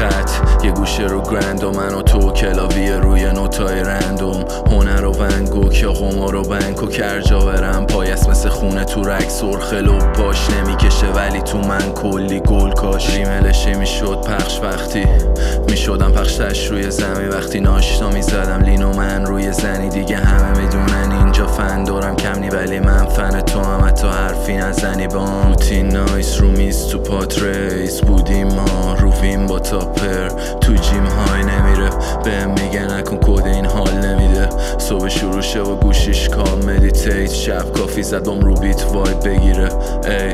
خط، یه گوشه رو گرند و من و تو کلاویه روی نوتای رندوم. هنر و ونگوک یا قمار و بنک و کرجا برم پایست مثل خونه تو رک سرخه لب پاش نمیکشه ولی تو من کلی گل کاش. ریملشه میشد پخش وقتی میشدم پخشش روی زمین وقتی ناشتا میزدم لین و من روی زنی دیگه همه میدونن اینجا فن دارم کم نی ولی من فن تو هم حتی حرفی نزنی بام. روتین نایس رو میز تو پات ریس بودیم ما روفیم با تاپر تو جیم های نمیره بهم میگه نکن کد این حال نمیده. صبح شروع شه و گوشیش کام مدیتیت شب کافی زدم رو بیت وایب بگیره ای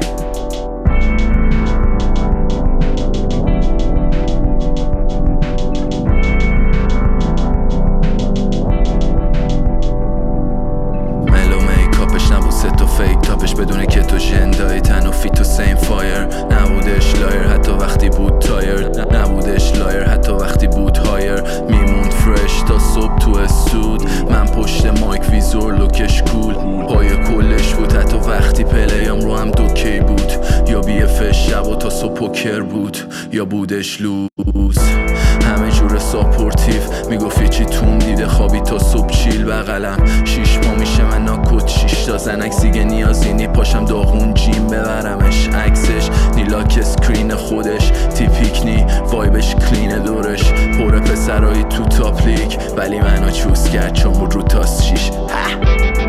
فیک تاپش بدونه که تو جندای تن و فیت و سیم فایر نبودش لایر حتی وقتی بود تایر نبودش لایر حتی وقتی بود هایر میموند فرش تا صبح تو استود من پشت مایک ویزور لوکش کول پای کلش بود حتی وقتی پلیم رو هم دوکی بود یا بیفش شب و تا صبح پوکر بود یا بودش لوز همه جور ساپورتیو میگفت چی تون دیده خوابی تا صبح چیل بغلم 6 ماه میشه من ناکت 6 تا زنک دیگه نیازی نی پاشم داغون جیم ببرمش عکسش نیلاک اسکرین خودش تیپیک نی وایبش کلین دورش پر پسرایی تو تاپ لیگ ولی منو چوز کرد چون بود رو تاس 6